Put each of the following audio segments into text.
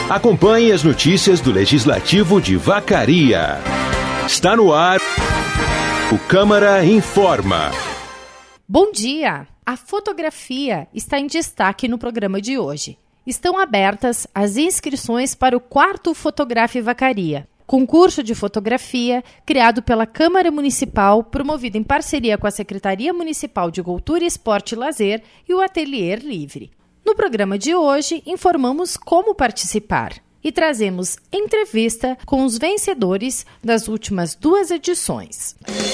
Acompanhe as notícias do Legislativo de Vacaria. Está no ar o Câmara Informa. Bom dia! A fotografia está em destaque no programa de hoje. Estão abertas as inscrições para o 4º Fotografe Vacaria, concurso de fotografia criado pela Câmara Municipal, promovido em parceria com a Secretaria Municipal de Cultura, Esporte e Lazer e o Atelier Livre. No programa de hoje, informamos como participar e trazemos entrevista com os vencedores das últimas 2 edições.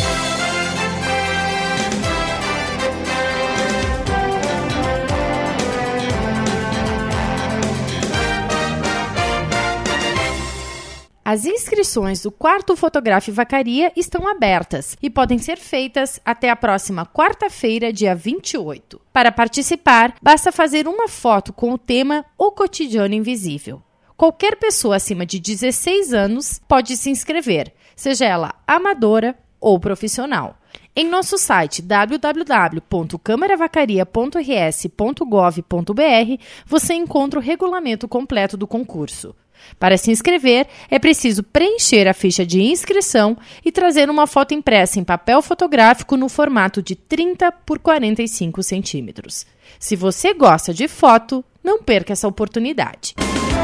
As inscrições do 4º Fotografe Vacaria estão abertas e podem ser feitas até a próxima quarta-feira, dia 28. Para participar, basta fazer uma foto com o tema O Cotidiano Invisível. Qualquer pessoa acima de 16 anos pode se inscrever, seja ela amadora ou profissional. Em nosso site www.câmaravavacaria.rs.gov.br você encontra o regulamento completo do concurso. Para se inscrever, é preciso preencher a ficha de inscrição e trazer uma foto impressa em papel fotográfico no formato de 30 por 45 centímetros. Se você gosta de foto, não perca essa oportunidade.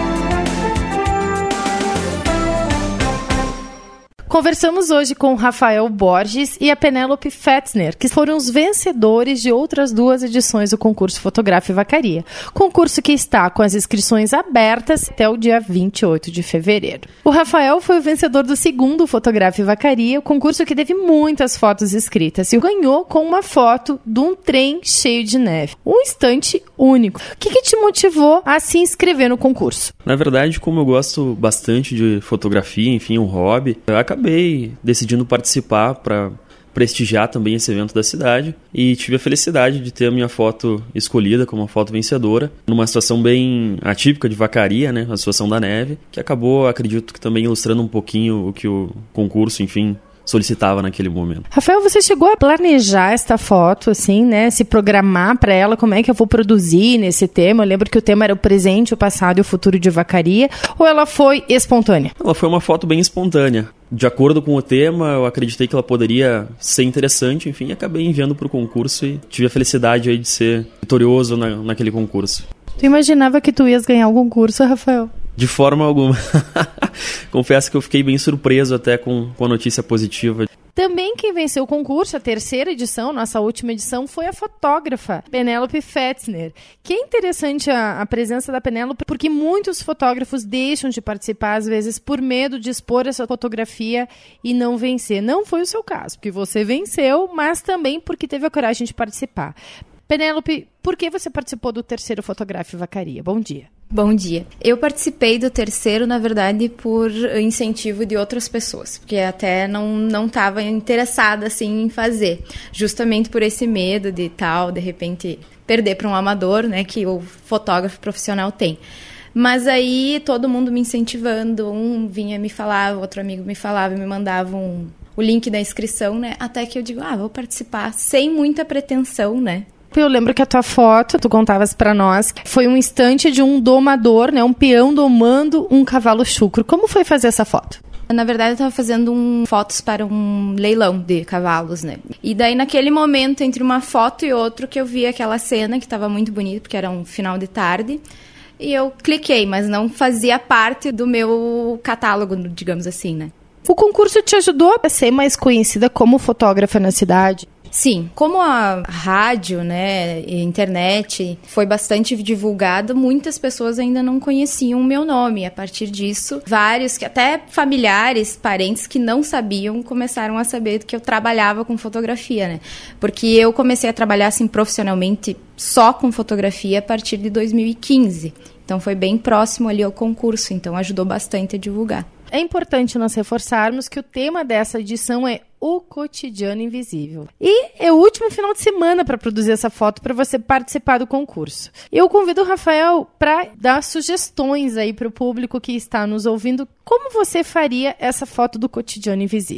Conversamos hoje com o Rafael Borges e a Penélope Fetzner, que foram os vencedores de outras 2 edições do concurso Fotografe Vacaria. Concurso que está com as inscrições abertas até o dia 28 de fevereiro. O Rafael foi o vencedor do 2º Fotografe Vacaria, o concurso que teve muitas fotos escritas, e ganhou com uma foto de um trem cheio de neve. Um instante único. O que te motivou a se inscrever no concurso? Na verdade, como eu gosto bastante de fotografia, enfim, um hobby, eu acabei decidindo participar para prestigiar também esse evento da cidade e tive a felicidade de ter a minha foto escolhida como a foto vencedora numa situação bem atípica de Vacaria, né, a situação da neve, que acabou, acredito que também ilustrando um pouquinho o que o concurso, enfim, solicitava naquele momento. Rafael, você chegou a planejar esta foto, assim, né? Se programar para ela, como é que eu vou produzir nesse tema? Eu lembro que o tema era o presente, o passado e o futuro de Vacaria, ou ela foi espontânea? Ela foi uma foto bem espontânea. De acordo com o tema, eu acreditei que ela poderia ser interessante, enfim, acabei enviando para o concurso e tive a felicidade aí de ser vitorioso naquele concurso. Tu imaginava que tu ias ganhar o concurso, Rafael? De forma alguma. Confesso que eu fiquei bem surpreso até com a notícia positiva. Também quem venceu o concurso, a 3ª edição, nossa última edição, foi a fotógrafa Penélope Fetzner. Que é interessante a presença da Penélope, porque muitos fotógrafos deixam de participar, às vezes, por medo de expor essa fotografia e não vencer. Não foi o seu caso, porque você venceu, mas também porque teve a coragem de participar. Penélope, por que você participou do 3º Fotografe Vacaria? Bom dia. Bom dia. Eu participei do 3º, na verdade, por incentivo de outras pessoas, porque até não estava interessada assim em fazer, justamente por esse medo de de repente, perder para um amador, né, que o fotógrafo profissional tem. Mas aí todo mundo me incentivando, um vinha me falar, outro amigo me falava, me mandava o link da inscrição, né, até que eu digo, vou participar, sem muita pretensão, né. Eu lembro que a tua foto, tu contavas pra nós, foi um instante de um domador, né, um peão domando um cavalo chucro. Como foi fazer essa foto? Na verdade, eu estava fazendo fotos para um leilão de cavalos, né? E daí, naquele momento, entre uma foto e outra, que eu vi aquela cena, que estava muito bonita, porque era um final de tarde, e eu cliquei, mas não fazia parte do meu catálogo, digamos assim, né? O concurso te ajudou a ser mais conhecida como fotógrafa na cidade? Sim, como a rádio, né, e a internet foi bastante divulgada, muitas pessoas ainda não conheciam o meu nome. A partir disso, vários, até familiares, parentes que não sabiam, começaram a saber que eu trabalhava com fotografia, né? Porque eu comecei a trabalhar assim profissionalmente só com fotografia a partir de 2015. Então foi bem próximo ali ao concurso, então ajudou bastante a divulgar. É importante nós reforçarmos que o tema dessa edição é O Cotidiano Invisível. E é o último final de semana para produzir essa foto para você participar do concurso. Eu convido o Rafael para dar sugestões aí para o público que está nos ouvindo. Como você faria essa foto do Cotidiano Invisível?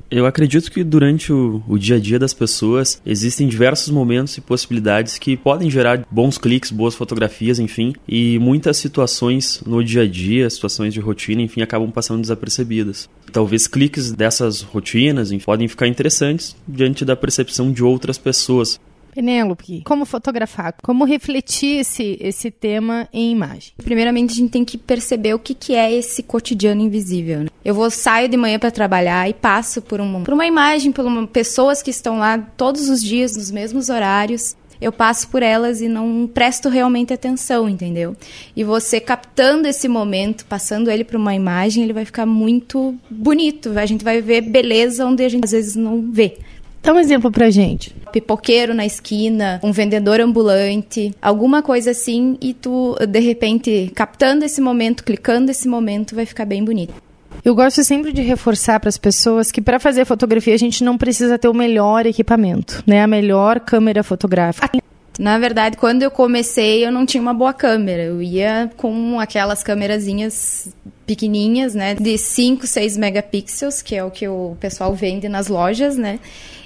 Eu acredito que durante o dia a dia das pessoas existem diversos momentos e possibilidades que podem gerar bons cliques, boas fotografias, enfim, e muitas situações no dia a dia, situações de rotina, enfim, acabam passando desapercebidas. Talvez cliques dessas rotinas podem ficar interessantes diante da percepção de outras pessoas. Penélope, como fotografar? Como refletir esse tema em imagem? Primeiramente, a gente tem que perceber o que é esse cotidiano invisível, né? Saio de manhã para trabalhar e passo por uma imagem, por pessoas que estão lá todos os dias, nos mesmos horários. Eu passo por elas e não presto realmente atenção, entendeu? E você captando esse momento, passando ele para uma imagem, ele vai ficar muito bonito. A gente vai ver beleza onde a gente às vezes não vê. Dá um exemplo pra gente. Pipoqueiro na esquina, um vendedor ambulante, alguma coisa assim, e tu, de repente, captando esse momento, clicando esse momento, vai ficar bem bonito. Eu gosto sempre de reforçar para as pessoas que para fazer fotografia a gente não precisa ter o melhor equipamento, né? A melhor câmera fotográfica. Na verdade, quando eu comecei, eu não tinha uma boa câmera. Eu ia com aquelas câmerazinhas pequenininhas, né? De 5, 6 megapixels, que é o que o pessoal vende nas lojas, né?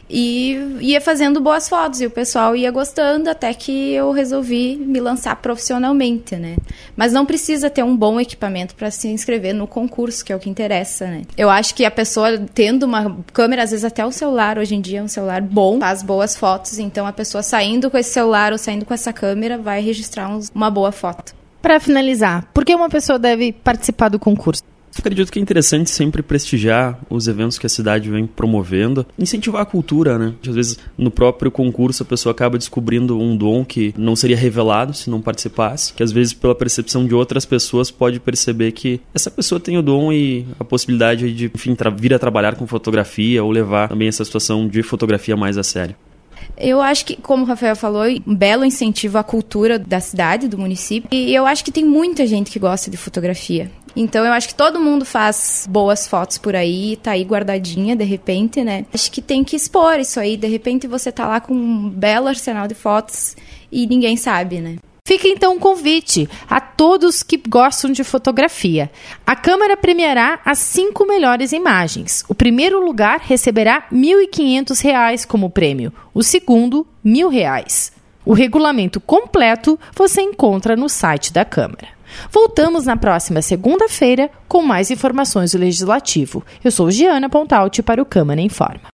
E ia fazendo boas fotos, e o pessoal ia gostando, até que eu resolvi me lançar profissionalmente, né? Mas não precisa ter um bom equipamento para se inscrever no concurso, que é o que interessa, né? Eu acho que a pessoa tendo uma câmera, às vezes até o celular, hoje em dia é um celular bom, faz boas fotos, então a pessoa saindo com esse celular ou saindo com essa câmera vai registrar uma boa foto. Para finalizar, por que uma pessoa deve participar do concurso? Eu acredito que é interessante sempre prestigiar os eventos que a cidade vem promovendo, incentivar a cultura, né? Às vezes, no próprio concurso, a pessoa acaba descobrindo um dom que não seria revelado se não participasse, que às vezes, pela percepção de outras pessoas, pode perceber que essa pessoa tem o dom e a possibilidade de, enfim, vir a trabalhar com fotografia ou levar também essa situação de fotografia mais a sério. Eu acho que, como o Rafael falou, um belo incentivo à cultura da cidade, do município. E eu acho que tem muita gente que gosta de fotografia. Então, eu acho que todo mundo faz boas fotos por aí, tá aí guardadinha, de repente, né? Acho que tem que expor isso aí. De repente, você tá lá com um belo arsenal de fotos e ninguém sabe, né? Fica então um convite a todos que gostam de fotografia. A Câmara premiará as 5 melhores imagens. O primeiro lugar receberá R$ 1.500 como prêmio. O segundo, R$ 1.000. O regulamento completo você encontra no site da Câmara. Voltamos na próxima segunda-feira com mais informações do Legislativo. Eu sou Giana Pontalti para o Câmara Informa.